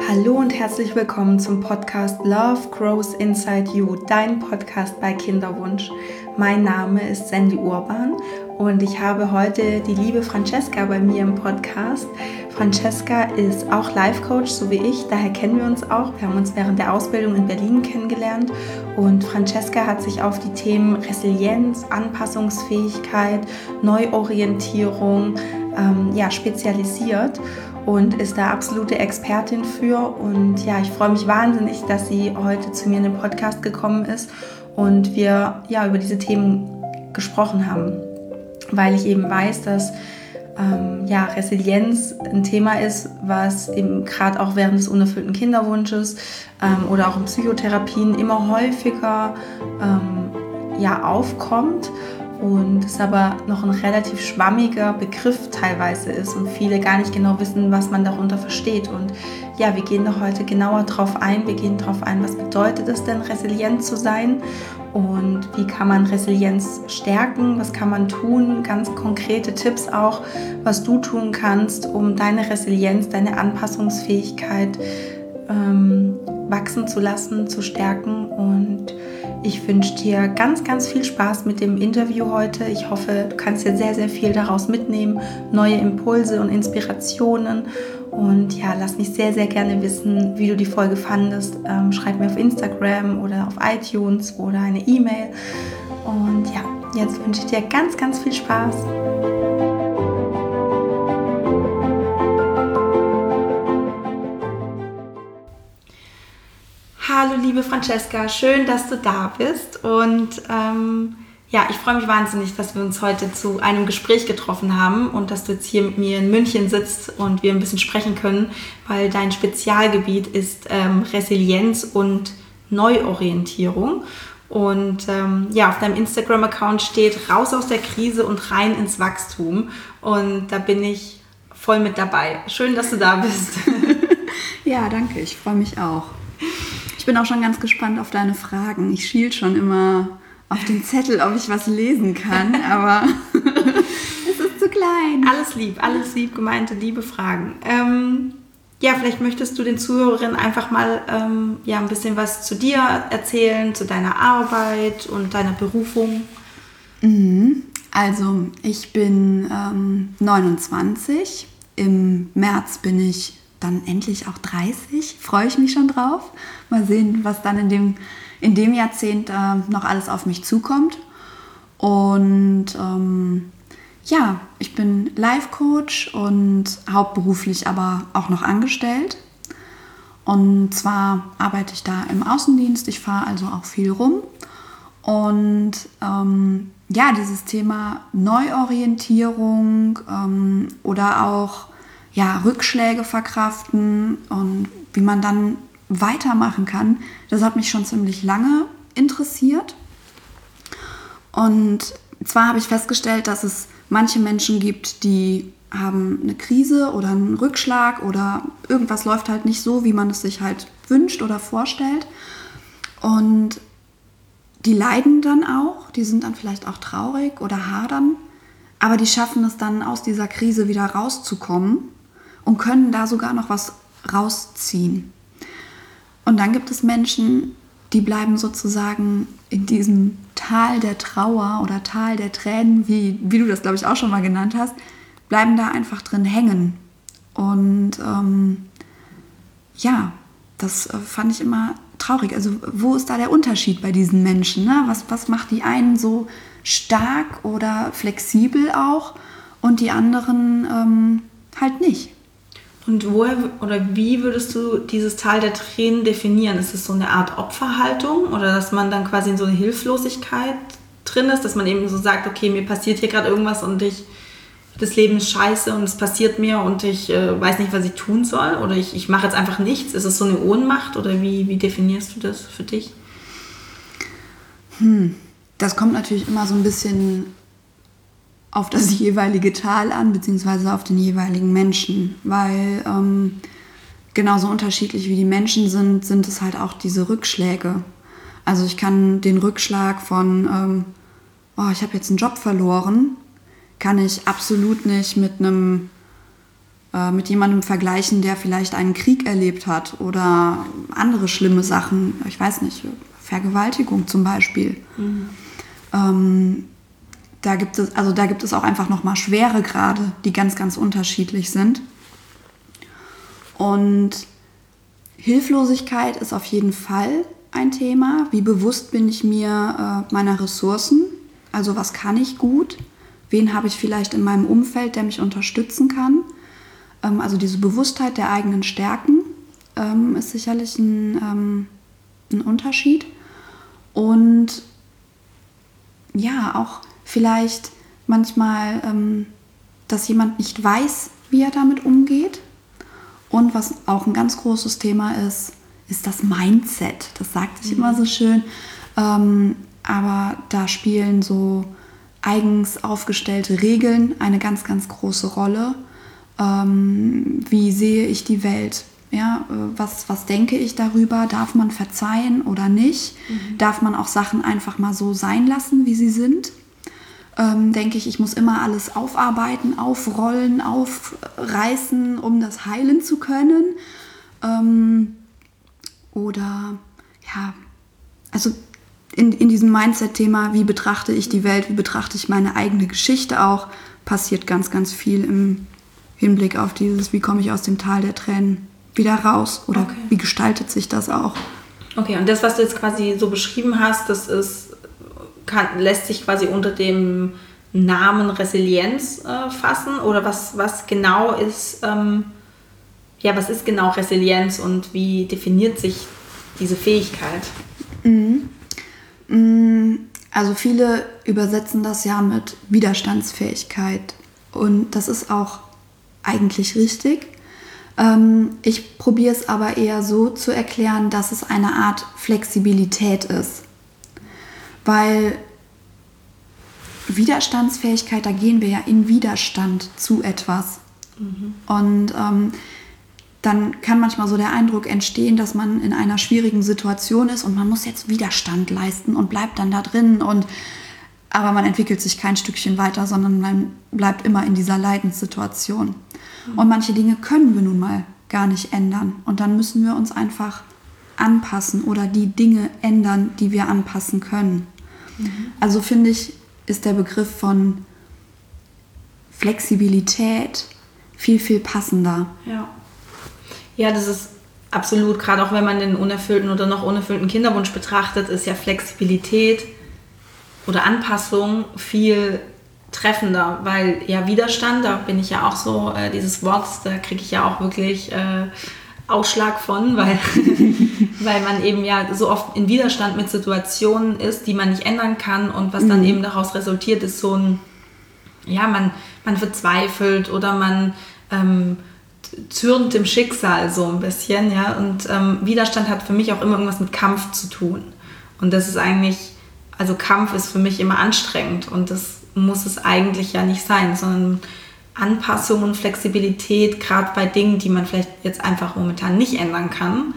Hallo und herzlich willkommen zum Podcast Love Grows Inside You, dein Podcast bei Kinderwunsch. Mein Name ist Sandy Urban und ich habe heute die liebe Francesca bei mir im Podcast. Francesca ist auch Life Coach, so wie ich, daher kennen wir uns auch. Wir haben uns während der Ausbildung in Berlin kennengelernt und Francesca hat sich auf die Themen Resilienz, Anpassungsfähigkeit, Neuorientierung spezialisiert und ist da absolute Expertin für. Und ja, ich freue mich wahnsinnig, dass sie heute zu mir in den Podcast gekommen ist und wir über diese Themen gesprochen haben, weil ich eben weiß, dass Resilienz ein Thema ist, was eben gerade auch während des unerfüllten Kinderwunsches oder auch in Psychotherapien immer häufiger aufkommt. Und es aber noch ein relativ schwammiger Begriff teilweise ist und viele gar nicht genau wissen, was man darunter versteht. Und ja, wir gehen da heute genauer drauf ein. Wir gehen drauf ein, was bedeutet es denn, resilient zu sein und wie kann man Resilienz stärken, was kann man tun, ganz konkrete Tipps auch, was du tun kannst, um deine Resilienz, deine Anpassungsfähigkeit wachsen zu lassen, zu stärken. Und ich wünsche dir ganz, ganz viel Spaß mit dem Interview heute. Ich hoffe, du kannst dir sehr, sehr viel daraus mitnehmen, neue Impulse und Inspirationen. Und ja, lass mich sehr, sehr gerne wissen, wie du die Folge fandest. Schreib mir auf Instagram oder auf iTunes oder eine E-Mail. Und ja, jetzt wünsche ich dir ganz, ganz viel Spaß. Hallo liebe Francesca, schön, dass du da bist und ich freue mich wahnsinnig, dass wir uns heute zu einem Gespräch getroffen haben und dass du jetzt hier mit mir in München sitzt und wir ein bisschen sprechen können, weil dein Spezialgebiet ist Resilienz und Neuorientierung und auf deinem Instagram-Account steht raus aus der Krise und rein ins Wachstum und da bin ich voll mit dabei. Schön, dass du da bist. Ja, danke, ich freue mich auch. Ich bin auch schon ganz gespannt auf deine Fragen. Ich schiel schon immer auf den Zettel, ob ich was lesen kann, aber es ist zu klein. Alles lieb gemeinte, liebe Fragen. Vielleicht möchtest du den Zuhörerinnen einfach mal ein bisschen was zu dir erzählen, zu deiner Arbeit und deiner Berufung. Also, ich bin 29. Im März bin ich dann endlich auch 30, freue ich mich schon drauf. Mal sehen, was dann in dem Jahrzehnt noch alles auf mich zukommt. Und ich bin Life Coach und hauptberuflich aber auch noch angestellt. Und zwar arbeite ich da im Außendienst, ich fahre also auch viel rum. Und dieses Thema Neuorientierung oder auch Rückschläge verkraften und wie man dann weitermachen kann, das hat mich schon ziemlich lange interessiert. Und zwar habe ich festgestellt, dass es manche Menschen gibt, die haben eine Krise oder einen Rückschlag oder irgendwas läuft halt nicht so, wie man es sich halt wünscht oder vorstellt. Und die leiden dann auch, die sind dann vielleicht auch traurig oder hadern, aber die schaffen es dann, aus dieser Krise wieder rauszukommen und können da sogar noch was rausziehen. Und dann gibt es Menschen, die bleiben sozusagen in diesem Tal der Trauer oder Tal der Tränen, wie du das, glaube ich, auch schon mal genannt hast, bleiben da einfach drin hängen. Und das fand ich immer traurig. Also wo ist da der Unterschied bei diesen Menschen? Ne? Was macht die einen so stark oder flexibel auch und die anderen halt nicht? Und woher oder wie würdest du dieses Tal der Tränen definieren? Ist es so eine Art Opferhaltung oder dass man dann quasi in so eine Hilflosigkeit drin ist, dass man eben so sagt, okay, mir passiert hier gerade irgendwas und das Leben ist scheiße und es passiert mir und ich weiß nicht, was ich tun soll oder ich mache jetzt einfach nichts. Ist es so eine Ohnmacht oder wie definierst du das für dich? Das kommt natürlich immer so ein bisschen auf das jeweilige Tal an, beziehungsweise auf den jeweiligen Menschen, weil genauso unterschiedlich wie die Menschen sind es halt auch diese Rückschläge. Also ich kann den Rückschlag von, ich habe jetzt einen Job verloren, kann ich absolut nicht mit einem mit jemandem vergleichen, der vielleicht einen Krieg erlebt hat oder andere schlimme Sachen, ich weiß nicht, Vergewaltigung zum Beispiel. Da gibt es auch einfach nochmal Schweregrade, die ganz, ganz unterschiedlich sind. Und Hilflosigkeit ist auf jeden Fall ein Thema. Wie bewusst bin ich mir meiner Ressourcen? Also was kann ich gut? Wen habe ich vielleicht in meinem Umfeld, der mich unterstützen kann? Also diese Bewusstheit der eigenen Stärken ist sicherlich ein Unterschied. Und ja, auch vielleicht manchmal, dass jemand nicht weiß, wie er damit umgeht. Und was auch ein ganz großes Thema ist das Mindset. Das sagt sich immer so schön. Aber da spielen so eigens aufgestellte Regeln eine ganz, ganz große Rolle. Wie sehe ich die Welt? Ja, was denke ich darüber? Darf man verzeihen oder nicht? Darf man auch Sachen einfach mal so sein lassen, wie sie sind? Denke ich muss immer alles aufarbeiten, aufrollen, aufreißen, um das heilen zu können? Oder ja, also in diesem Mindset-Thema, wie betrachte ich die Welt, wie betrachte ich meine eigene Geschichte auch, passiert ganz, ganz viel im Hinblick auf dieses, wie komme ich aus dem Tal der Tränen wieder raus oder wie gestaltet sich das auch. Okay, und das, was du jetzt quasi so beschrieben hast, lässt sich quasi unter dem Namen Resilienz fassen? Oder was genau ist, was ist genau Resilienz und wie definiert sich diese Fähigkeit? Also viele übersetzen das ja mit Widerstandsfähigkeit und das ist auch eigentlich richtig. Ich probiere es aber eher so zu erklären, dass es eine Art Flexibilität ist. Weil Widerstandsfähigkeit, da gehen wir ja in Widerstand zu etwas. Und dann kann manchmal so der Eindruck entstehen, dass man in einer schwierigen Situation ist und man muss jetzt Widerstand leisten und bleibt dann da drin. Aber man entwickelt sich kein Stückchen weiter, sondern man bleibt immer in dieser Leidenssituation. Und manche Dinge können wir nun mal gar nicht ändern. Und dann müssen wir uns einfach anpassen oder die Dinge ändern, die wir anpassen können. Also finde ich, ist der Begriff von Flexibilität viel, viel passender. Ja, das ist absolut, gerade auch wenn man den unerfüllten oder noch unerfüllten Kinderwunsch betrachtet, ist ja Flexibilität oder Anpassung viel treffender, weil ja Widerstand, da bin ich ja auch so, dieses Wort, da kriege ich ja auch wirklich Ausschlag von, weil man eben ja so oft in Widerstand mit Situationen ist, die man nicht ändern kann und was dann eben daraus resultiert, ist so ein, man verzweifelt oder man zürnt dem Schicksal so ein bisschen, ja, und Widerstand hat für mich auch immer irgendwas mit Kampf zu tun und das ist eigentlich, also Kampf ist für mich immer anstrengend und das muss es eigentlich ja nicht sein, sondern Anpassung und Flexibilität, gerade bei Dingen, die man vielleicht jetzt einfach momentan nicht ändern kann,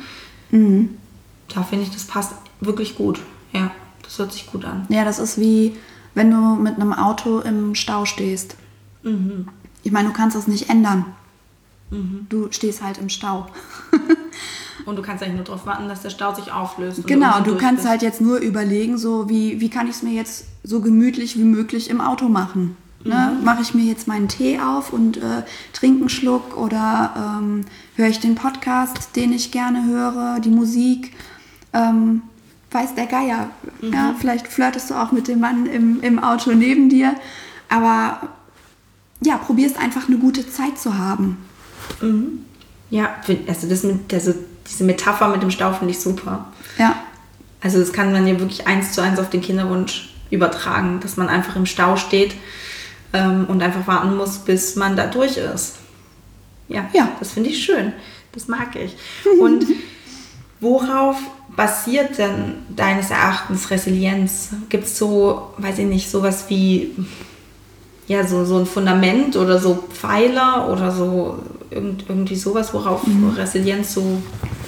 da finde ich, das passt wirklich gut. Ja, das hört sich gut an. Ja, das ist wie, wenn du mit einem Auto im Stau stehst. Ich meine, du kannst das nicht ändern. Du stehst halt im Stau. Und du kannst eigentlich nur darauf warten, dass der Stau sich auflöst. Genau, du kannst halt jetzt nur überlegen, so wie kann ich es mir jetzt so gemütlich wie möglich im Auto machen. Ne? Mache ich mir jetzt meinen Tee auf und trinke einen Schluck oder höre ich den Podcast, den ich gerne höre, die Musik, weiß der Geier. Ja, vielleicht flirtest du auch mit dem Mann im Auto neben dir, aber ja, probierst einfach eine gute Zeit zu haben. Ja, also diese Metapher mit dem Stau finde ich super. Ja. Also das kann man ja wirklich 1:1 auf den Kinderwunsch übertragen, dass man einfach im Stau steht und einfach warten muss, bis man da durch ist. Ja. Das finde ich schön. Das mag ich. Und worauf basiert denn deines Erachtens Resilienz? Gibt es so, weiß ich nicht, sowas wie ja, so ein Fundament oder so Pfeiler oder so irgendwie sowas, worauf Resilienz so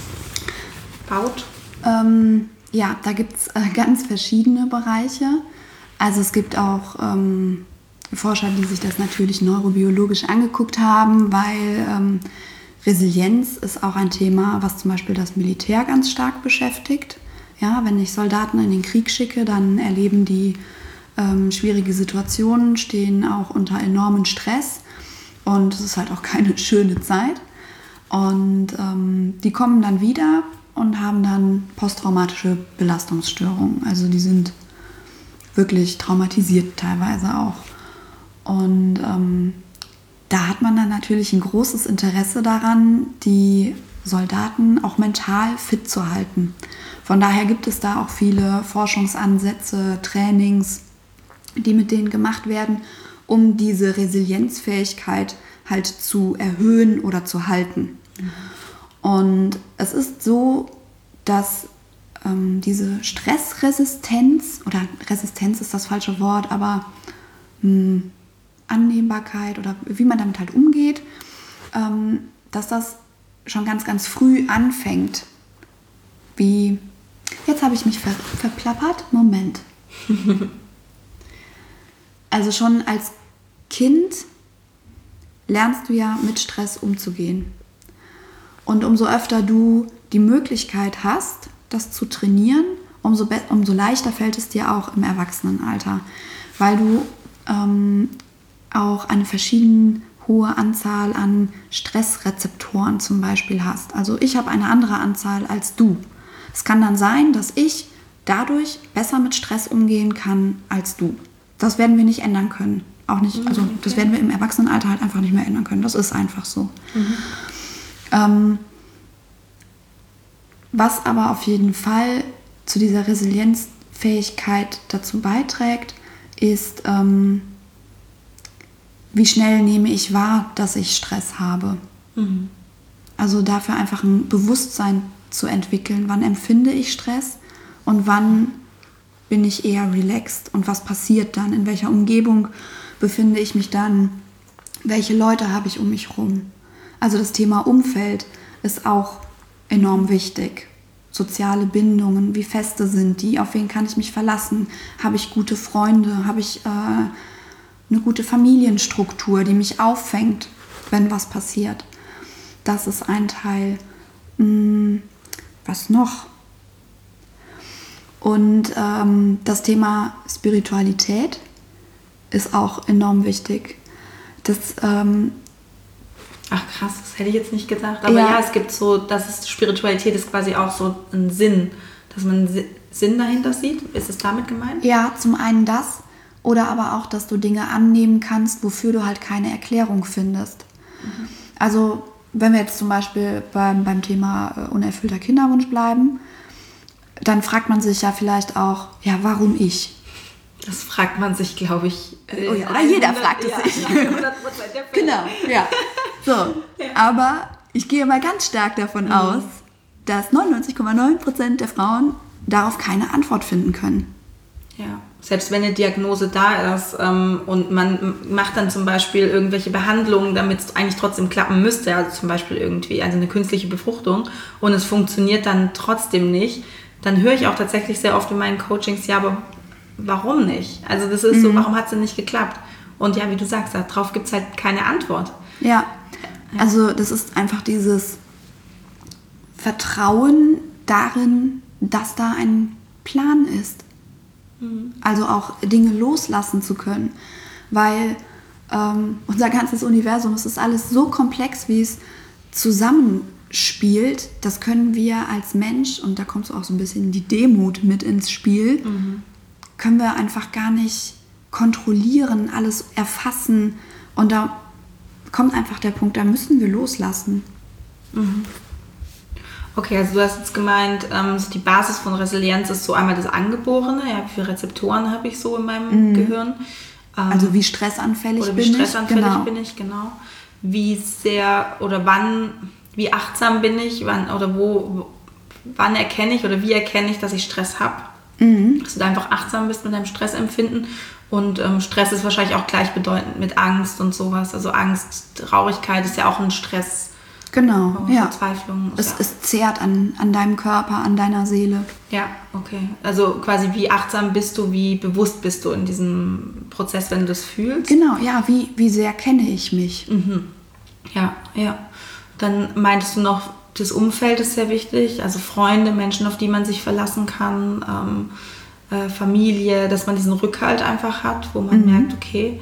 baut? Ja, da gibt es ganz verschiedene Bereiche. Also es gibt auch Forscher, die sich das natürlich neurobiologisch angeguckt haben, weil Resilienz ist auch ein Thema, was zum Beispiel das Militär ganz stark beschäftigt. Ja, wenn ich Soldaten in den Krieg schicke, dann erleben die schwierige Situationen, stehen auch unter enormen Stress und es ist halt auch keine schöne Zeit. Und die kommen dann wieder und haben dann posttraumatische Belastungsstörungen. Also die sind wirklich traumatisiert teilweise auch. Und da hat man dann natürlich ein großes Interesse daran, die Soldaten auch mental fit zu halten. Von daher gibt es da auch viele Forschungsansätze, Trainings, die mit denen gemacht werden, um diese Resilienzfähigkeit halt zu erhöhen oder zu halten. Und es ist so, dass diese Stressresistenz, oder Resistenz ist das falsche Wort, aber Annehmbarkeit oder wie man damit halt umgeht, dass das schon ganz, ganz früh anfängt. Wie, jetzt habe ich mich verplappert, Moment. Also schon als Kind lernst du ja mit Stress umzugehen. Und umso öfter du die Möglichkeit hast, das zu trainieren, umso leichter fällt es dir auch im Erwachsenenalter, weil du auch eine verschieden hohe Anzahl an Stressrezeptoren zum Beispiel hast. Also ich habe eine andere Anzahl als du. Es kann dann sein, dass ich dadurch besser mit Stress umgehen kann als du. Das werden wir nicht ändern können. Auch nicht, also das werden wir im Erwachsenenalter halt einfach nicht mehr ändern können. Das ist einfach so. Was aber auf jeden Fall zu dieser Resilienzfähigkeit dazu beiträgt, ist, wie schnell nehme ich wahr, dass ich Stress habe. Also dafür einfach ein Bewusstsein zu entwickeln, wann empfinde ich Stress und wann bin ich eher relaxed und was passiert dann, in welcher Umgebung befinde ich mich dann, welche Leute habe ich um mich herum. Also das Thema Umfeld ist auch enorm wichtig. Soziale Bindungen, wie feste sind die, auf wen kann ich mich verlassen, habe ich gute Freunde, habe ich eine gute Familienstruktur, die mich auffängt, wenn was passiert. Das ist ein Teil. Was noch? Und das Thema Spiritualität ist auch enorm wichtig. Das, ach krass, das hätte ich jetzt nicht gedacht. Aber ja, es gibt so, Spiritualität ist quasi auch so ein Sinn, dass man einen Sinn dahinter sieht. Ist es damit gemeint? Ja, zum einen das. Oder aber auch, dass du Dinge annehmen kannst, wofür du halt keine Erklärung findest. Also wenn wir jetzt zum Beispiel beim Thema unerfüllter Kinderwunsch bleiben, dann fragt man sich ja vielleicht auch, ja, warum ich? Das fragt man sich, glaube ich. Oder jeder fragt es sich. 100% der Fälle. Genau, ja. So, ja. Aber ich gehe mal ganz stark davon aus, dass 99,9% der Frauen darauf keine Antwort finden können. Ja, selbst wenn eine Diagnose da ist und man macht dann zum Beispiel irgendwelche Behandlungen, damit es eigentlich trotzdem klappen müsste, also zum Beispiel irgendwie eine künstliche Befruchtung und es funktioniert dann trotzdem nicht, dann höre ich auch tatsächlich sehr oft in meinen Coachings, ja, aber warum nicht? Also das ist so, warum hat es denn nicht geklappt? Und ja, wie du sagst, darauf gibt es halt keine Antwort. Ja, also das ist einfach dieses Vertrauen darin, dass da ein Plan ist. Also auch Dinge loslassen zu können, weil unser ganzes Universum, es ist alles so komplex, wie es zusammenspielt, das können wir als Mensch, und da kommt so auch so ein bisschen die Demut mit ins Spiel, können wir einfach gar nicht kontrollieren, alles erfassen, und da kommt einfach der Punkt, da müssen wir loslassen. Okay, also du hast jetzt gemeint, so die Basis von Resilienz ist so einmal das Angeborene, ja, wie viele Rezeptoren habe ich so in meinem Gehirn. Also wie stressanfällig bin ich. Wie stressanfällig bin ich, genau. Wie sehr oder wann, wie achtsam bin ich, wann erkenne ich oder wie erkenne ich, dass ich Stress habe. Dass du da einfach achtsam bist mit deinem Stressempfinden. Und Stress ist wahrscheinlich auch gleichbedeutend mit Angst und sowas. Also Angst, Traurigkeit ist ja auch ein Stress. Genau, ja. Verzweiflung. Es zehrt an deinem Körper, an deiner Seele. Ja, okay. Also quasi wie achtsam bist du, wie bewusst bist du in diesem Prozess, wenn du das fühlst? Genau, ja, wie sehr kenne ich mich. Ja. Dann meintest du noch, das Umfeld ist sehr wichtig, also Freunde, Menschen, auf die man sich verlassen kann, Familie, dass man diesen Rückhalt einfach hat, wo man merkt, okay,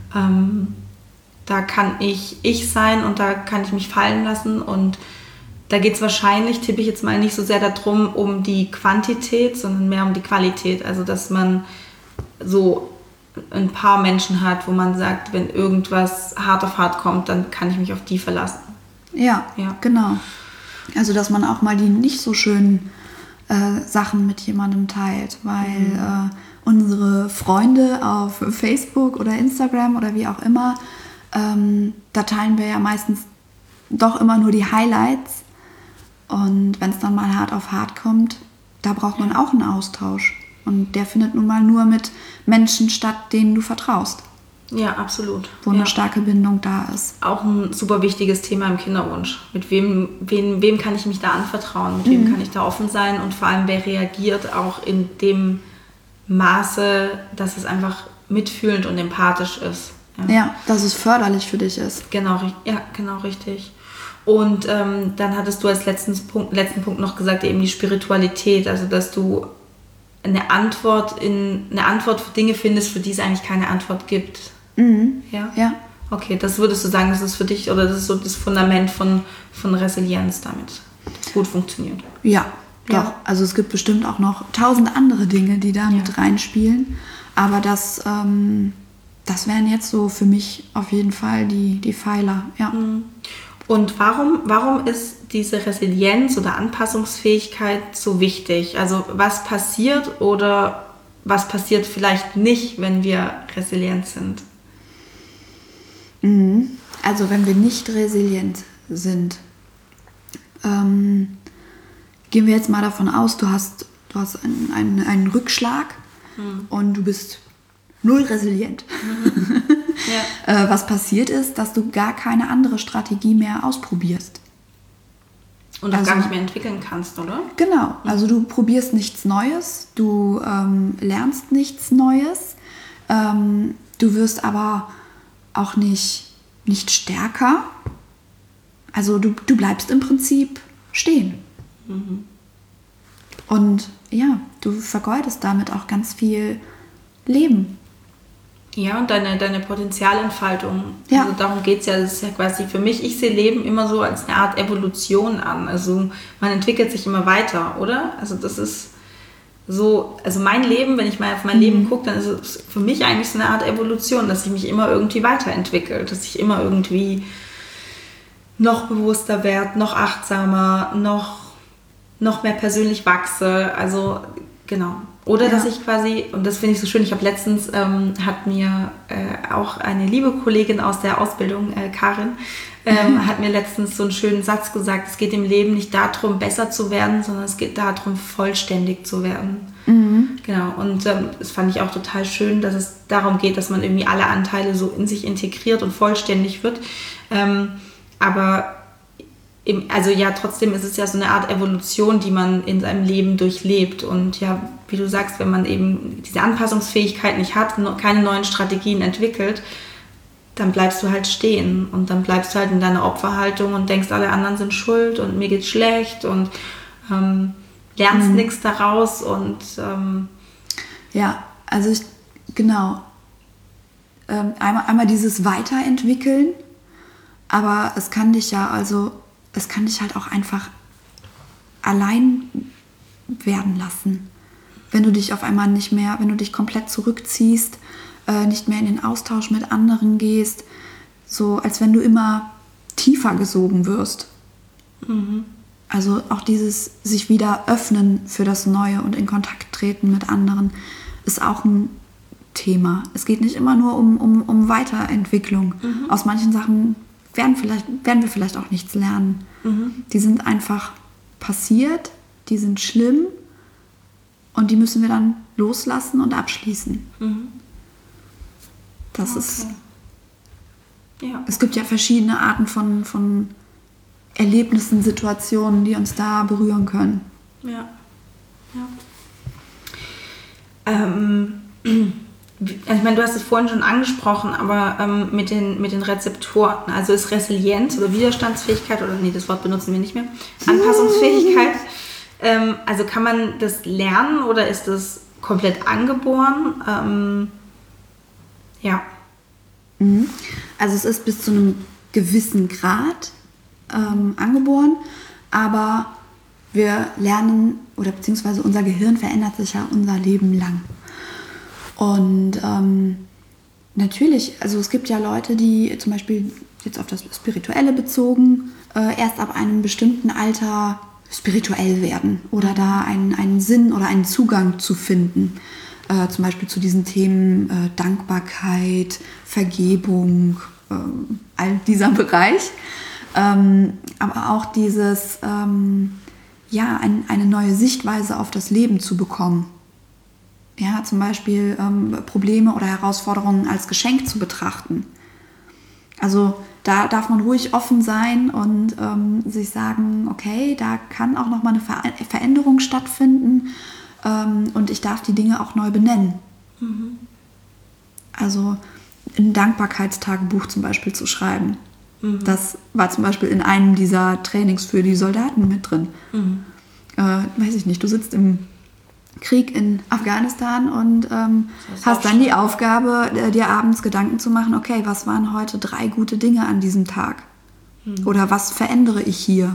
da kann ich sein und da kann ich mich fallen lassen, und da geht es wahrscheinlich, tippe ich jetzt mal, nicht so sehr darum, um die Quantität, sondern mehr um die Qualität, also dass man so ein paar Menschen hat, wo man sagt, wenn irgendwas hart auf hart kommt, dann kann ich mich auf die verlassen. Ja, genau. Also, dass man auch mal die nicht so schönen Sachen mit jemandem teilt, weil unsere Freunde auf Facebook oder Instagram oder wie auch immer, da teilen wir ja meistens doch immer nur die Highlights, und wenn es dann mal hart auf hart kommt, da braucht man auch einen Austausch, und der findet nun mal nur mit Menschen statt, denen du vertraust. Ja, absolut. Wo eine starke Bindung da ist. Auch ein super wichtiges Thema im Kinderwunsch. Mit wem kann ich mich da anvertrauen? Mit wem kann ich da offen sein? Und vor allem, wer reagiert auch in dem Maße, dass es einfach mitfühlend und empathisch ist. Ja, dass es förderlich für dich ist. Genau, richtig. Und dann hattest du als letzten Punkt noch gesagt, eben die Spiritualität. Also, dass du eine Antwort für Dinge findest, für die es eigentlich keine Antwort gibt. Ja. Okay, das würdest du sagen, das ist für dich, oder das ist so das Fundament von Resilienz, damit das gut funktioniert. Ja, doch. Also es gibt bestimmt auch noch 1000 andere Dinge, die da mit reinspielen. Aber das wären jetzt so für mich auf jeden Fall die Pfeiler. Ja. Und warum ist diese Resilienz oder Anpassungsfähigkeit so wichtig? Also was passiert oder was passiert vielleicht nicht, wenn wir resilient sind? Also wenn wir nicht resilient sind, gehen wir jetzt mal davon aus, du hast einen Rückschlag und du bist null resilient. Was passiert ist, dass du gar keine andere Strategie mehr ausprobierst. Und auch gar nicht mehr entwickeln kannst, oder? Genau, also du probierst nichts Neues, du lernst nichts Neues, du wirst aber auch nicht stärker. Also du bleibst im Prinzip stehen. Und ja, du vergeudest damit auch ganz viel Leben. Ja, und deine Potenzialentfaltung. Ja. Also darum geht es ja. Das ist ja quasi für mich, ich sehe Leben immer so als eine Art Evolution an. Also man entwickelt sich immer weiter, oder? Also das ist so, also mein Leben, wenn ich mal auf mein Leben gucke, dann ist es für mich eigentlich so eine Art Evolution, dass ich mich immer irgendwie weiterentwickle, dass ich immer irgendwie noch bewusster werde, noch achtsamer, noch mehr persönlich wachse. Also genau. Oder dass ich quasi, und das finde ich so schön, ich habe letztens, hat mir auch eine liebe Kollegin aus der Ausbildung, Karin, hat mir letztens so einen schönen Satz gesagt, es geht im Leben nicht darum, besser zu werden, sondern es geht darum, vollständig zu werden. Genau, und das fand ich auch total schön, dass es darum geht, dass man irgendwie alle Anteile so in sich integriert und vollständig wird. Aber also ja, trotzdem ist es ja so eine Art Evolution, die man in seinem Leben durchlebt. Und ja, wie du sagst, wenn man eben diese Anpassungsfähigkeit nicht hat, keine neuen Strategien entwickelt, dann bleibst du halt stehen. Und dann bleibst du halt in deiner Opferhaltung und denkst, alle anderen sind schuld und mir geht's schlecht und lernst nichts daraus. Und ja, also genau. Einmal dieses Weiterentwickeln, aber es kann dich halt auch einfach allein werden lassen. Wenn du dich auf einmal wenn du dich komplett zurückziehst, nicht mehr in den Austausch mit anderen gehst, so als wenn du immer tiefer gesogen wirst. Also auch dieses sich wieder öffnen für das Neue und in Kontakt treten mit anderen ist auch ein Thema. Es geht nicht immer nur um Weiterentwicklung. Aus manchen Sachen werden wir vielleicht auch nichts lernen. Die sind einfach passiert, die sind schlimm und die müssen wir dann loslassen und abschließen. Das ist... Ja. Es gibt ja verschiedene Arten von Erlebnissen, Situationen, die uns da berühren können. Ja. Ich meine, du hast es vorhin schon angesprochen, aber mit den Rezeptoren, also ist Resilienz oder Widerstandsfähigkeit, oder nee, das Wort benutzen wir nicht mehr, Anpassungsfähigkeit, also kann man das lernen oder ist das komplett angeboren? Ja. Also es ist bis zu einem gewissen Grad angeboren, aber wir lernen, oder beziehungsweise unser Gehirn verändert sich ja unser Leben lang. Und natürlich, also es gibt ja Leute, die zum Beispiel jetzt auf das Spirituelle bezogen, erst ab einem bestimmten Alter spirituell werden oder da einen Sinn oder einen Zugang zu finden. Zum Beispiel zu diesen Themen Dankbarkeit, Vergebung, all dieser Bereich. Aber auch dieses, eine neue Sichtweise auf das Leben zu bekommen. Ja, zum Beispiel Probleme oder Herausforderungen als Geschenk zu betrachten. Also da darf man ruhig offen sein und sich sagen, okay, da kann auch nochmal eine Veränderung stattfinden und ich darf die Dinge auch neu benennen. Also ein Dankbarkeitstagebuch zum Beispiel zu schreiben. Das war zum Beispiel in einem dieser Trainings für die Soldaten mit drin. Weiß ich nicht, du sitzt im Krieg in Afghanistan und hast dann die Aufgabe, dir abends Gedanken zu machen, okay, was waren heute 3 gute Dinge an diesem Tag? Oder was verändere ich hier?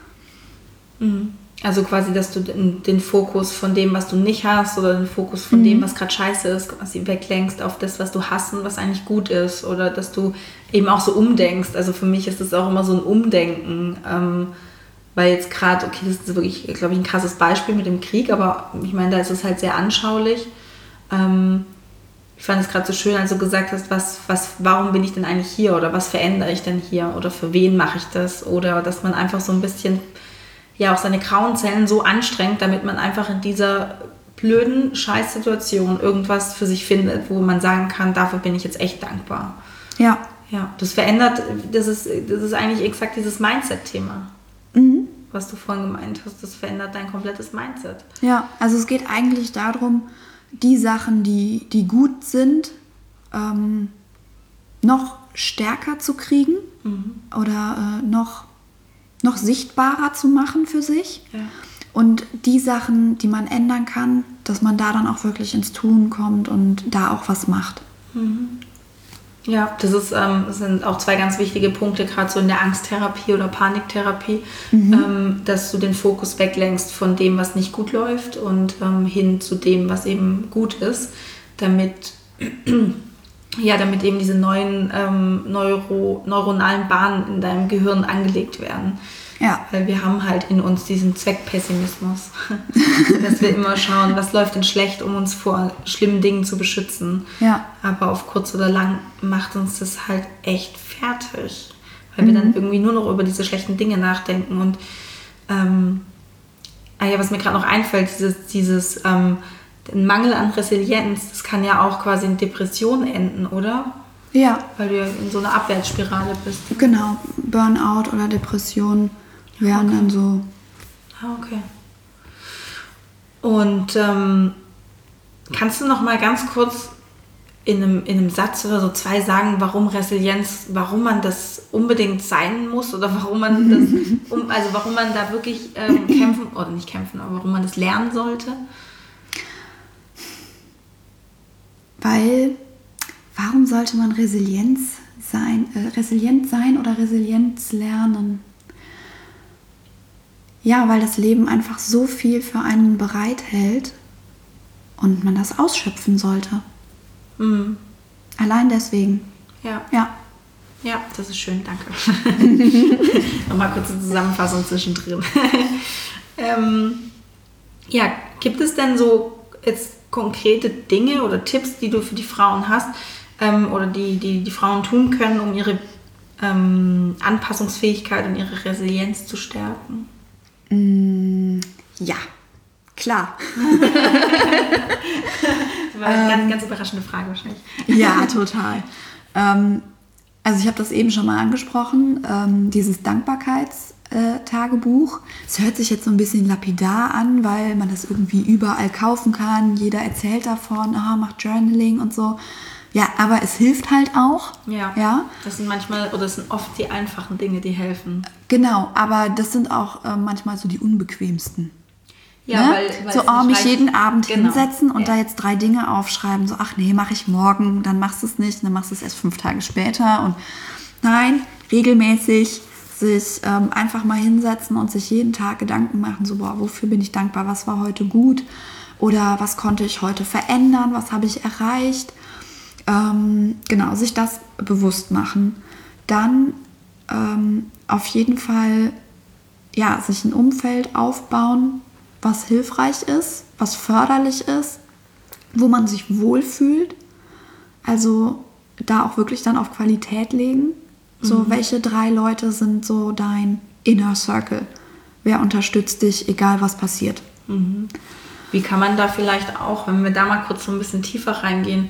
Also quasi, dass du den Fokus von dem, was du nicht hast, oder den Fokus von dem, was gerade scheiße ist, quasi weglenkst auf das, was du hast und was eigentlich gut ist. Oder dass du eben auch so umdenkst. Also für mich ist das auch immer so ein Umdenken, weil jetzt gerade, okay, das ist wirklich, glaube ich, ein krasses Beispiel mit dem Krieg, aber ich meine, da ist es halt sehr anschaulich. Ich fand es gerade so schön, als du gesagt hast, warum bin ich denn eigentlich hier oder was verändere ich denn hier oder für wen mache ich das? Oder dass man einfach so ein bisschen ja auch seine grauen Zellen so anstrengt, damit man einfach in dieser blöden Scheißsituation irgendwas für sich findet, wo man sagen kann, dafür bin ich jetzt echt dankbar. Ja. Ja, das verändert, das ist eigentlich exakt dieses Mindset-Thema. Was du vorhin gemeint hast, das verändert dein komplettes Mindset. Ja, also es geht eigentlich darum, die Sachen, die gut sind, noch stärker zu kriegen oder noch sichtbarer zu machen für sich. Ja. Und die Sachen, die man ändern kann, dass man da dann auch wirklich ins Tun kommt und da auch was macht. Ja, das sind auch 2 ganz wichtige Punkte, gerade so in der Angsttherapie oder Paniktherapie, dass du den Fokus weglenkst von dem, was nicht gut läuft und hin zu dem, was eben gut ist, damit eben diese neuen neuronalen Bahnen in deinem Gehirn angelegt werden. Ja. Weil wir haben halt in uns diesen Zweckpessimismus, dass wir immer schauen, was läuft denn schlecht, um uns vor schlimmen Dingen zu beschützen. Ja. Aber auf kurz oder lang macht uns das halt echt fertig, weil wir dann irgendwie nur noch über diese schlechten Dinge nachdenken. Und was mir gerade noch einfällt, dieses Mangel an Resilienz, das kann ja auch quasi in Depression enden, oder? Ja. Weil du ja in so einer Abwärtsspirale bist. Genau, Burnout oder Depression wären dann so. Okay. Und kannst du noch mal ganz kurz in einem Satz oder so 2 sagen, warum man das unbedingt sein muss oder warum man warum man da wirklich kämpfen, oder nicht kämpfen, aber warum man das lernen sollte? Weil, warum sollte man resilient sein oder Resilienz lernen? Ja, weil das Leben einfach so viel für einen bereithält und man das ausschöpfen sollte. Allein deswegen. Ja. Das ist schön, danke. Nochmal kurz eine Zusammenfassung zwischendrin. Gibt es denn so jetzt konkrete Dinge oder Tipps, die du für die Frauen hast oder die Frauen tun können, um ihre Anpassungsfähigkeit und ihre Resilienz zu stärken? Ja, klar. Das war eine ganz überraschende Frage wahrscheinlich. Ja, total. Also ich habe das eben schon mal angesprochen, dieses Dankbarkeitstagebuch Dankbarkeitstagebuch. Es hört sich jetzt so ein bisschen lapidar an, weil man das irgendwie überall kaufen kann. Jeder erzählt davon, macht Journaling und so. Ja, aber es hilft halt auch. Ja. Das sind das sind oft die einfachen Dinge, die helfen. Genau, aber das sind auch manchmal so die unbequemsten. Ja, ne? weil so, mich jeden Abend hinsetzen und ja. da jetzt 3 Dinge aufschreiben. So, ach nee, mache ich morgen, dann machst du es nicht, dann machst du es erst 5 Tage später. Und nein, regelmäßig sich einfach mal hinsetzen und sich jeden Tag Gedanken machen, so, wofür bin ich dankbar, was war heute gut oder was konnte ich heute verändern, was habe ich erreicht. Genau, sich das bewusst machen. Dann auf jeden Fall sich ein Umfeld aufbauen, was hilfreich ist, was förderlich ist, wo man sich wohlfühlt. Also da auch wirklich dann auf Qualität legen. So, welche 3 Leute sind so dein Inner Circle? Wer unterstützt dich, egal was passiert? Mhm. Wie kann man da vielleicht auch, wenn wir da mal kurz so ein bisschen tiefer reingehen,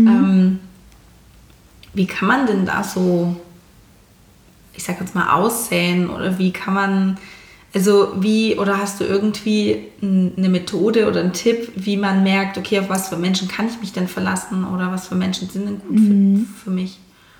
wie kann man denn da so, ich sag jetzt mal, aussäen oder wie kann man, oder hast du irgendwie eine Methode oder einen Tipp, wie man merkt, okay, auf was für Menschen kann ich mich denn verlassen oder was für Menschen sind denn gut für mich?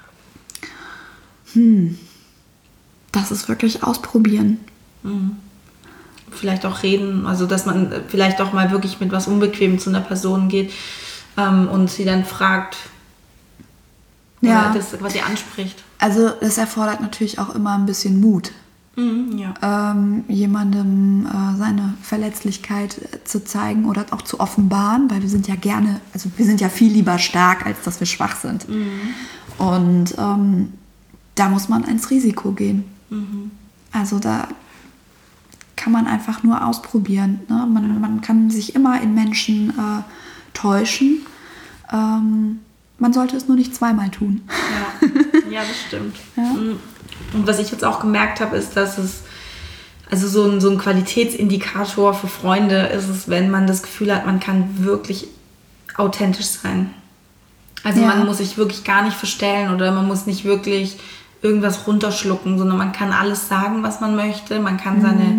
Das ist wirklich ausprobieren. Vielleicht auch reden, also dass man vielleicht auch mal wirklich mit was Unbequemem zu einer Person geht und sie dann fragt oder das quasi anspricht. Also es erfordert natürlich auch immer ein bisschen Mut. Jemandem seine Verletzlichkeit zu zeigen oder auch zu offenbaren, weil wir sind ja viel lieber stark, als dass wir schwach sind. Und da muss man ins Risiko gehen. Also da kann man einfach nur ausprobieren. Ne? Man kann sich immer in Menschen täuschen. Man sollte es nur nicht zweimal tun. Ja, das stimmt. Ja. Und was ich jetzt auch gemerkt habe, ist, dass es so ein Qualitätsindikator für Freunde ist es, wenn man das Gefühl hat, man kann wirklich authentisch sein. Also man muss sich wirklich gar nicht verstellen oder man muss nicht wirklich irgendwas runterschlucken, sondern man kann alles sagen, was man möchte. Man kann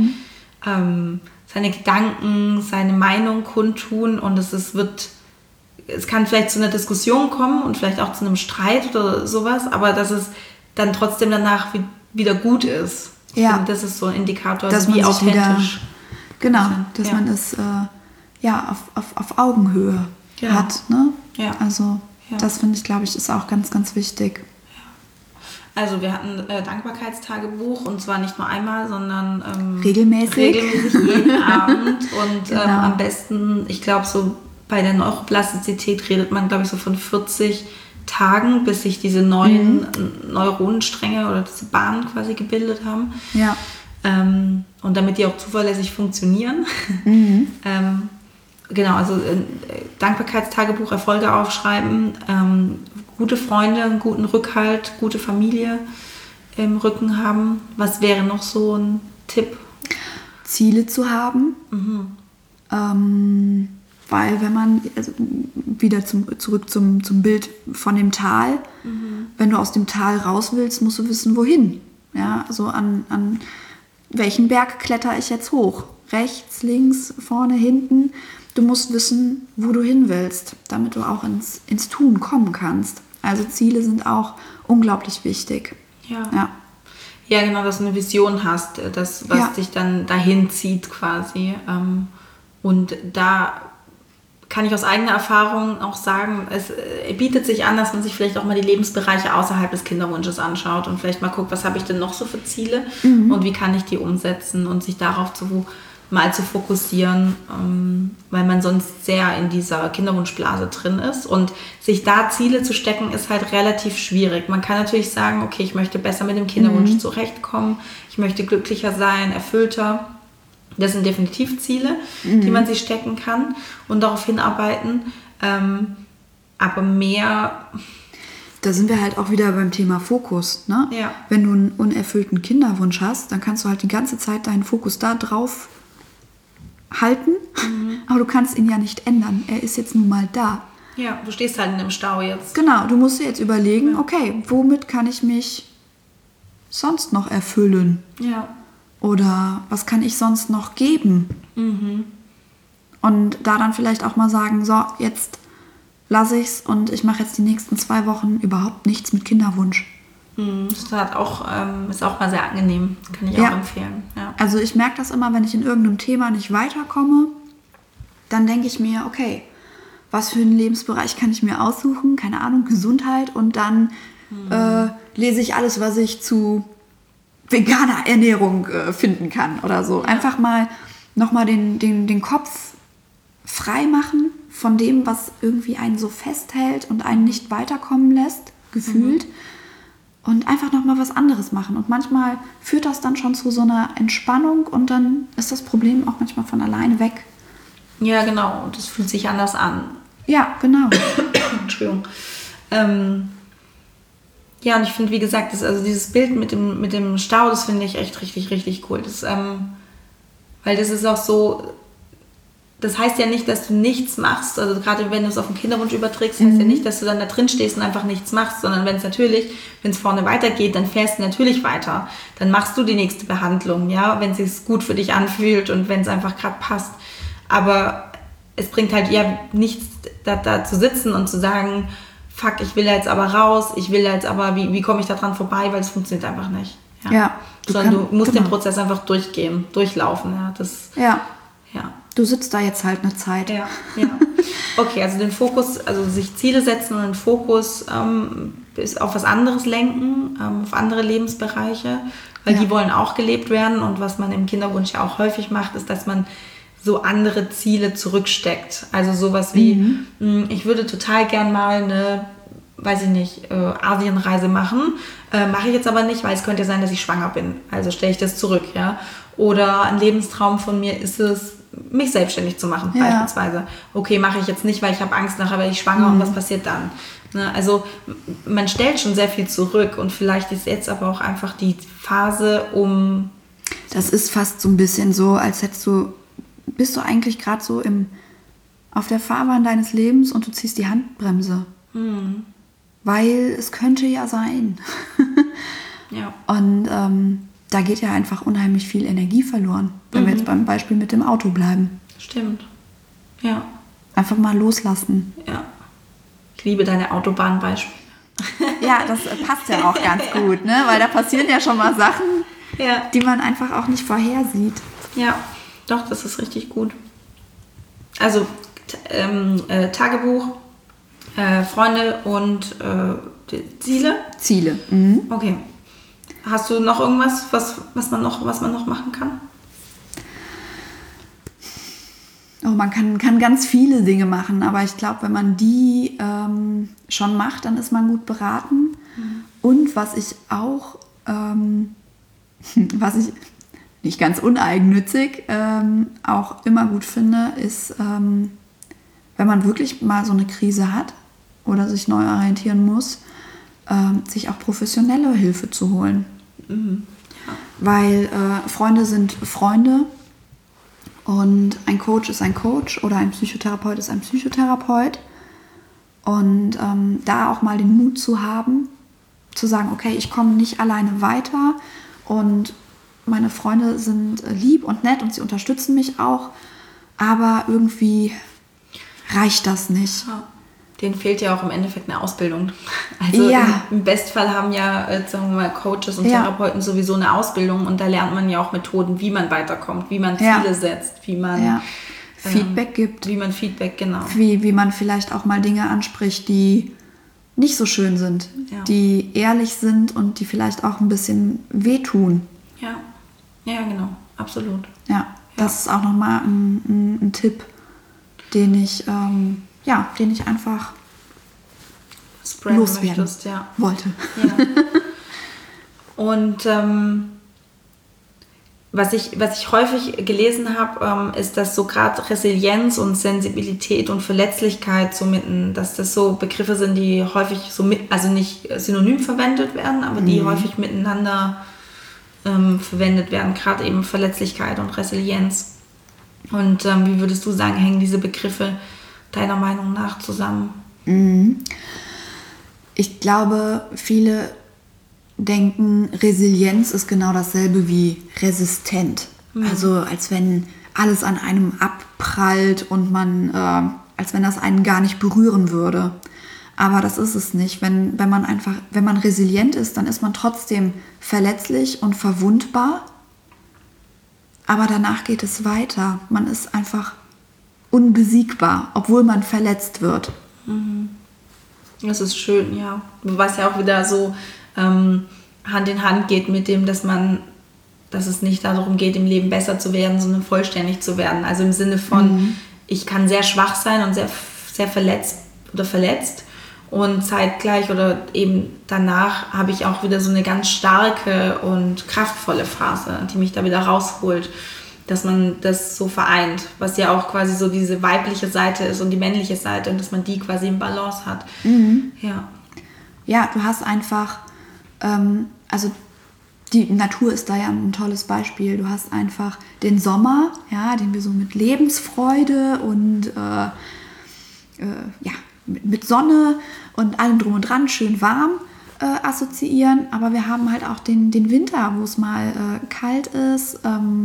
seine Gedanken, seine Meinung kundtun und es kann vielleicht zu einer Diskussion kommen und vielleicht auch zu einem Streit oder sowas, aber dass es dann trotzdem danach wieder gut ist. Ich finde, das ist so ein Indikator, dass wie man authentisch. Dass man es auf Augenhöhe hat. Ne? Ja. Also das finde ich, glaube ich, ist auch ganz, ganz wichtig. Also wir hatten Dankbarkeitstagebuch und zwar nicht nur einmal, sondern regelmäßig jeden Abend und am besten, ich glaube so bei der Neuroplastizität redet man, glaube ich, so von 40 Tagen, bis sich diese neuen Neuronenstränge oder diese Bahnen quasi gebildet haben. Ja. Und damit die auch zuverlässig funktionieren. Genau, also Dankbarkeitstagebuch, Erfolge aufschreiben, gute Freunde, einen guten Rückhalt, gute Familie im Rücken haben. Was wäre noch so ein Tipp? Ziele zu haben. Weil wenn man, wieder zurück zum Bild von dem Tal, wenn du aus dem Tal raus willst, musst du wissen, wohin. Ja, also an welchen Berg kletter ich jetzt hoch? Rechts, links, vorne, hinten. Du musst wissen, wo du hin willst, damit du auch ins Tun kommen kannst. Also Ziele sind auch unglaublich wichtig. Ja, genau, dass du eine Vision hast, was dich dann dahin zieht quasi. Und da kann ich aus eigener Erfahrung auch sagen, es bietet sich an, dass man sich vielleicht auch mal die Lebensbereiche außerhalb des Kinderwunsches anschaut und vielleicht mal guckt, was habe ich denn noch so für Ziele und wie kann ich die umsetzen und sich darauf mal zu fokussieren, weil man sonst sehr in dieser Kinderwunschblase drin ist und sich da Ziele zu stecken, ist halt relativ schwierig. Man kann natürlich sagen, okay, ich möchte besser mit dem Kinderwunsch zurechtkommen, ich möchte glücklicher sein, erfüllter. Das sind definitiv Ziele, die man sich stecken kann und darauf hinarbeiten. Aber mehr... Da sind wir halt auch wieder beim Thema Fokus. Ne? Ja. Wenn du einen unerfüllten Kinderwunsch hast, dann kannst du halt die ganze Zeit deinen Fokus da drauf halten, aber du kannst ihn ja nicht ändern. Er ist jetzt nun mal da. Ja, du stehst halt in einem Stau jetzt. Genau, du musst dir jetzt überlegen, okay, womit kann ich mich sonst noch erfüllen? Ja. Oder was kann ich sonst noch geben? Und da dann vielleicht auch mal sagen, so, jetzt lasse ich's und ich mache jetzt die nächsten 2 Wochen überhaupt nichts mit Kinderwunsch. Das ist auch mal sehr angenehm, kann ich auch empfehlen. Ja. Also ich merke das immer, wenn ich in irgendeinem Thema nicht weiterkomme, dann denke ich mir, okay, was für einen Lebensbereich kann ich mir aussuchen? Keine Ahnung, Gesundheit. Und dann lese ich alles, was ich zu veganer Ernährung finden kann oder so. Ja. Einfach mal nochmal den Kopf frei machen von dem, was irgendwie einen so festhält und einen nicht weiterkommen lässt, gefühlt. Und einfach nochmal was anderes machen. Und manchmal führt das dann schon zu so einer Entspannung und dann ist das Problem auch manchmal von alleine weg. Ja, genau. Und es fühlt sich anders an. Ja, genau. Entschuldigung. Ja, und ich finde, wie gesagt, also dieses Bild mit dem Stau, das finde ich echt richtig, richtig cool. Weil das ist auch so, das heißt ja nicht, dass du nichts machst, also gerade wenn du es auf den Kinderwunsch überträgst, heißt ja nicht, dass du dann da drin stehst und einfach nichts machst, sondern wenn es vorne weitergeht, dann fährst du natürlich weiter. Dann machst du die nächste Behandlung, ja, wenn es sich gut für dich anfühlt und wenn es einfach gerade passt. Aber es bringt halt ja nichts, da zu sitzen und zu sagen, fuck, ich will jetzt aber raus, wie komme ich da dran vorbei, weil es funktioniert einfach nicht. Ja. Sondern du musst den Prozess einfach durchlaufen. Ja. Du sitzt da jetzt halt eine Zeit. Ja. Okay, also den Fokus, also sich Ziele setzen und den Fokus ist auf was anderes lenken, auf andere Lebensbereiche, weil die wollen auch gelebt werden. Und was man im Kinderwunsch ja auch häufig macht, ist, dass man so andere Ziele zurücksteckt. Also sowas wie, ich würde total gern mal eine, weiß ich nicht, Asienreise machen. Mache ich jetzt aber nicht, weil es könnte ja sein, dass ich schwanger bin. Also stelle ich das zurück, ja. Oder ein Lebenstraum von mir ist es, mich selbstständig zu machen, beispielsweise. Okay, mache ich jetzt nicht, weil ich habe Angst, nachher werde ich schwanger und was passiert dann? Ne? Also man stellt schon sehr viel zurück und vielleicht ist jetzt aber auch einfach die Phase, um... Das ist fast so ein bisschen so, als bist du eigentlich gerade so auf der Fahrbahn deines Lebens und du ziehst die Handbremse. Weil es könnte ja sein. Ja. Und da geht ja einfach unheimlich viel Energie verloren, wenn wir jetzt beim Beispiel mit dem Auto bleiben. Stimmt. Ja. Einfach mal loslassen. Ja. Ich liebe deine Autobahnbeispiele. Ja, das passt ja auch ganz gut, ne? Weil da passieren ja schon mal Sachen, die man einfach auch nicht vorhersieht. Ja, doch, das ist richtig gut. Also Tagebuch, Freunde und Ziele? Ziele. Okay. Hast du noch irgendwas, was man noch machen kann? Oh, man kann ganz viele Dinge machen, aber ich glaube, wenn man die schon macht, dann ist man gut beraten. Und was ich auch, was ich nicht ganz uneigennützig auch immer gut finde, ist, wenn man wirklich mal so eine Krise hat oder sich neu orientieren muss, sich auch professionelle Hilfe zu holen. Ja. Weil Freunde sind Freunde und ein Coach ist ein Coach oder ein Psychotherapeut ist ein Psychotherapeut. Und da auch mal den Mut zu haben, zu sagen, okay, ich komme nicht alleine weiter und meine Freunde sind lieb und nett und sie unterstützen mich auch, aber irgendwie reicht das nicht. Ja. Denen fehlt ja auch im Endeffekt eine Ausbildung. Also im Bestfall haben ja, sagen wir mal, Coaches und Therapeuten sowieso eine Ausbildung und da lernt man ja auch Methoden, wie man weiterkommt, wie man Ziele setzt, wie man Feedback gibt. Wie man Feedback, genau. Wie man vielleicht auch mal Dinge anspricht, die nicht so schön sind, die ehrlich sind und die vielleicht auch ein bisschen wehtun. Ja, genau, absolut. Ja, das ist auch nochmal ein Tipp, den ich einfach loswerden wollte. Ja. Und was ich häufig gelesen habe, ist, dass so gerade Resilienz und Sensibilität und Verletzlichkeit dass das so Begriffe sind, die häufig also nicht synonym verwendet werden, aber die häufig miteinander verwendet werden, gerade eben Verletzlichkeit und Resilienz. Und wie würdest du sagen, hängen diese Begriffe deiner Meinung nach zusammen? Ich glaube, viele denken, Resilienz ist genau dasselbe wie resistent. Also als wenn alles an einem abprallt und als wenn das einen gar nicht berühren würde. Aber das ist es nicht. Wenn man resilient ist, dann ist man trotzdem verletzlich und verwundbar. Aber danach geht es weiter. Man ist einfach unbesiegbar, obwohl man verletzt wird. Das ist schön, ja. Was ja auch wieder so Hand in Hand geht mit dem, dass es nicht darum geht, im Leben besser zu werden, sondern vollständig zu werden. Also im Sinne von, ich kann sehr schwach sein und sehr, sehr verletzt und zeitgleich oder eben danach habe ich auch wieder so eine ganz starke und kraftvolle Phase, die mich da wieder rausholt, dass man das so vereint, was ja auch quasi so diese weibliche Seite ist und die männliche Seite und dass man die quasi im Balance hat. Ja, du hast einfach, also die Natur ist da ja ein tolles Beispiel. Du hast einfach den Sommer, ja, den wir so mit Lebensfreude und mit Sonne und allem drum und dran schön warm assoziieren. Aber wir haben halt auch den Winter, wo es mal kalt ist,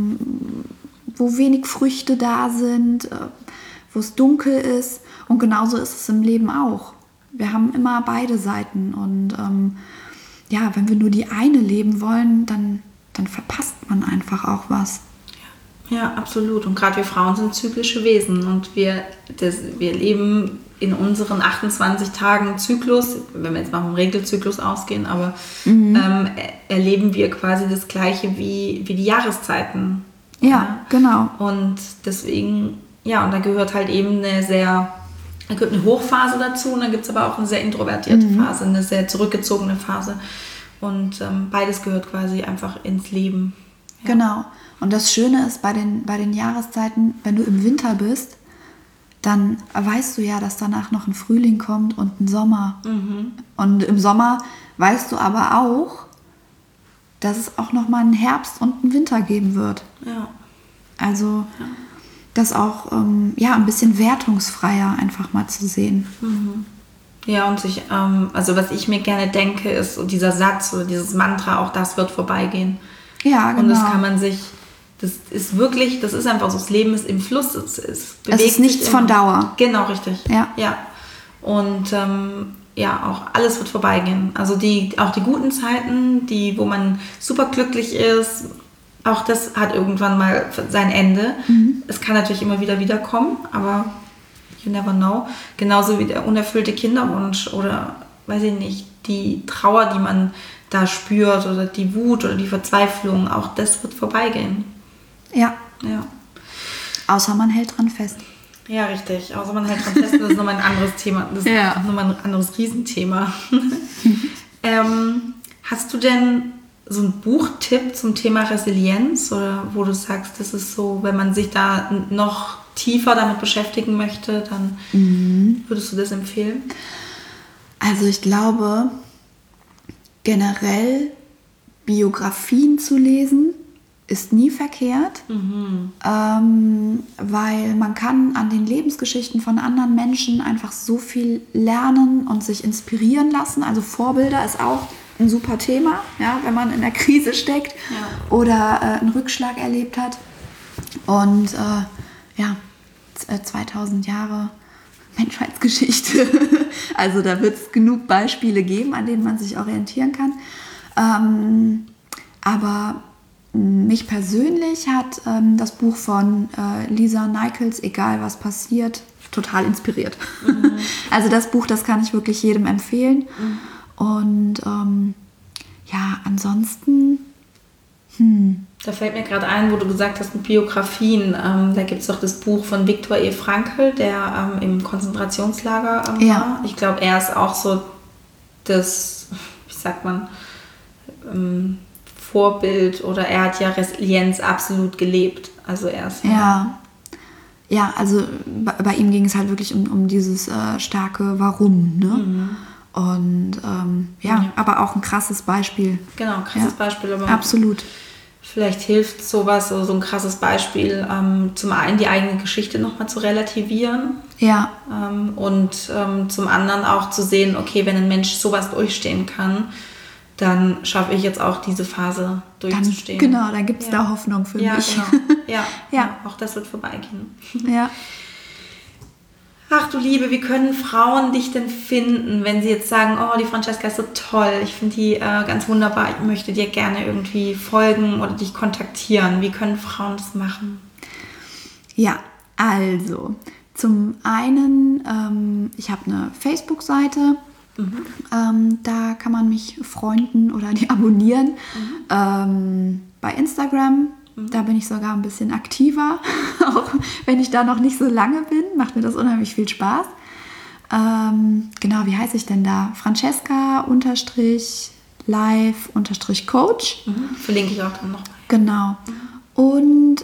wo wenig Früchte da sind, wo es dunkel ist. Und genauso ist es im Leben auch. Wir haben immer beide Seiten. Und wenn wir nur die eine leben wollen, dann verpasst man einfach auch was. Ja, absolut. Und gerade wir Frauen sind zyklische Wesen und wir leben in unseren 28 Tagen Zyklus, wenn wir jetzt mal vom Regelzyklus ausgehen, aber erleben wir quasi das Gleiche wie die Jahreszeiten. Ja, genau. Und deswegen, und da gehört halt eben eine Hochphase dazu und dann gibt es aber auch eine sehr introvertierte Phase, eine sehr zurückgezogene Phase. Und beides gehört quasi einfach ins Leben. Ja. Genau. Und das Schöne ist bei den Jahreszeiten, wenn du im Winter bist, dann weißt du ja, dass danach noch ein Frühling kommt und ein Sommer. Und im Sommer weißt du aber auch, dass es auch noch mal einen Herbst und einen Winter geben wird. Ja. Also das auch ein bisschen wertungsfreier einfach mal zu sehen. Ja, und also was ich mir gerne denke, ist so dieser Satz oder dieses Mantra, auch das wird vorbeigehen. Ja, genau. Und das kann man sich, das ist einfach so, das Leben ist im Fluss, es bewegt ist nichts von Dauer. Genau, richtig. Ja. Und auch alles wird vorbeigehen. Also auch die guten Zeiten, wo man super glücklich ist, auch das hat irgendwann mal sein Ende. Es kann natürlich immer wieder wiederkommen, aber you never know. Genauso wie der unerfüllte Kinderwunsch oder, weiß ich nicht, die Trauer, die man da spürt oder die Wut oder die Verzweiflung, auch das wird vorbeigehen. Ja. Außer man hält dran fest. Ja, richtig. Außer man hält dran fest, das ist nochmal ein anderes Thema. Das ist nochmal ein anderes Riesenthema. Hast du denn so einen Buchtipp zum Thema Resilienz oder wo du sagst, das ist so, wenn man sich da noch tiefer damit beschäftigen möchte, dann würdest du das empfehlen? Also ich glaube, generell Biografien zu lesen ist nie verkehrt, weil man kann an den Lebensgeschichten von anderen Menschen einfach so viel lernen und sich inspirieren lassen. Also Vorbilder ist auch ein super Thema, ja, wenn man in der Krise steckt oder einen Rückschlag erlebt hat. Und 2000 Jahre Menschheitsgeschichte. Also da wird es genug Beispiele geben, an denen man sich orientieren kann. Aber mich persönlich hat das Buch von Lisa Nichols, Egal was passiert, total inspiriert. Also das Buch, das kann ich wirklich jedem empfehlen. Und ansonsten... Da fällt mir gerade ein, wo du gesagt hast mit Biografien, da gibt es doch das Buch von Viktor E. Frankl, der im Konzentrationslager war. Ich glaube, er ist auch so das, wie sagt man, Vorbild oder er hat ja Resilienz absolut gelebt. Also er ist also bei ihm ging es halt wirklich um dieses starke Warum, ne? Und aber auch ein krasses Beispiel. Genau, ein krasses Beispiel. Aber absolut. Vielleicht hilft sowas, so ein krasses Beispiel, zum einen die eigene Geschichte nochmal zu relativieren. Ja. Und zum anderen auch zu sehen, okay, wenn ein Mensch sowas durchstehen kann, dann schaffe ich jetzt auch diese Phase durchzustehen. Dann gibt es da Hoffnung für mich. Genau. Ja, auch das wird vorbeigehen. Ja. Ach du Liebe, wie können Frauen dich denn finden, wenn sie jetzt sagen, oh, die Francesca ist so toll, ich finde die ganz wunderbar, ich möchte dir gerne irgendwie folgen oder dich kontaktieren. Wie können Frauen das machen? Ja, also zum einen, ich habe eine Facebook-Seite, da kann man mich freunden oder die abonnieren. Bei Instagram, da bin ich sogar ein bisschen aktiver, auch wenn ich da noch nicht so lange bin, macht mir das unheimlich viel Spaß. Genau, wie heiße ich denn da? Francesca_live_coach. Verlinke ich auch dann noch. Genau. Und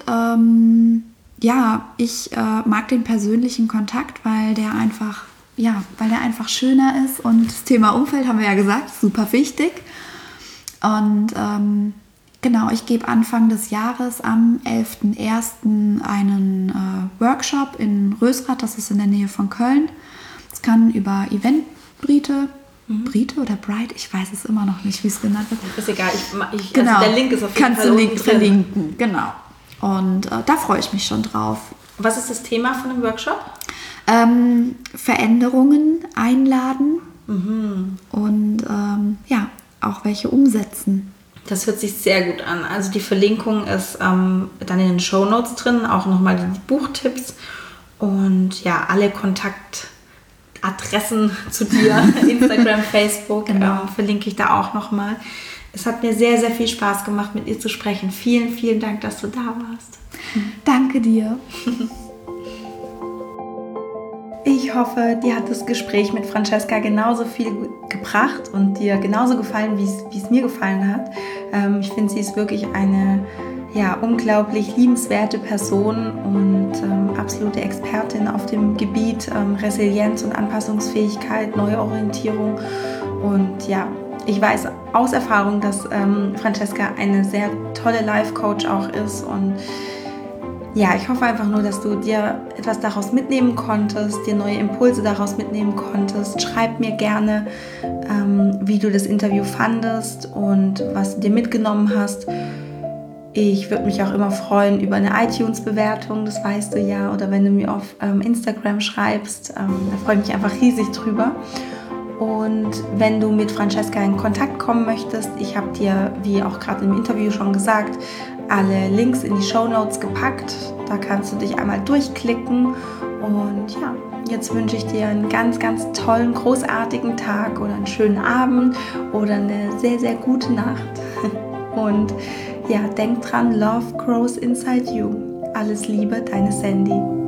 ich mag den persönlichen Kontakt, weil der einfach schöner ist. Und das Thema Umfeld, haben wir ja gesagt, ist super wichtig. Und genau, ich gebe Anfang des Jahres am 11.01. einen Workshop in Rösrath, das ist in der Nähe von Köln. Das kann über Eventbrite, Brite oder Bright, ich weiß es immer noch nicht, wie es genannt wird. Ist egal, genau. Also der Link ist auf jeden Kannst Fall du Link verlinken, genau. Und da freue ich mich schon drauf. Was ist das Thema von dem Workshop? Veränderungen einladen und auch welche umsetzen. Das hört sich sehr gut an. Also die Verlinkung ist dann in den Shownotes drin, auch nochmal die Buchtipps und ja, alle Kontaktadressen zu dir, Instagram, Facebook, verlinke ich da auch nochmal. Es hat mir sehr, sehr viel Spaß gemacht, mit ihr zu sprechen. Vielen, vielen Dank, dass du da warst. Danke dir. Ich hoffe, dir hat das Gespräch mit Francesca genauso viel gebracht und dir genauso gefallen, wie es mir gefallen hat. Ich finde, sie ist wirklich eine unglaublich liebenswerte Person und absolute Expertin auf dem Gebiet Resilienz und Anpassungsfähigkeit, Neuorientierung. Und ja, ich weiß aus Erfahrung, dass Francesca eine sehr tolle Life-Coach auch ist und ja, ich hoffe einfach nur, dass du dir etwas daraus mitnehmen konntest, dir neue Impulse daraus mitnehmen konntest. Schreib mir gerne, wie du das Interview fandest und was du dir mitgenommen hast. Ich würde mich auch immer freuen über eine iTunes-Bewertung, das weißt du ja, oder wenn du mir auf Instagram schreibst, da freue ich mich einfach riesig drüber. Und wenn du mit Francesca in Kontakt kommen möchtest, ich habe dir, wie auch gerade im Interview schon gesagt, alle Links in die Shownotes gepackt. Da kannst du dich einmal durchklicken. Und ja, jetzt wünsche ich dir einen ganz, ganz tollen, großartigen Tag oder einen schönen Abend oder eine sehr, sehr gute Nacht. Und ja, denk dran, Love grows inside you. Alles Liebe, deine Sandy.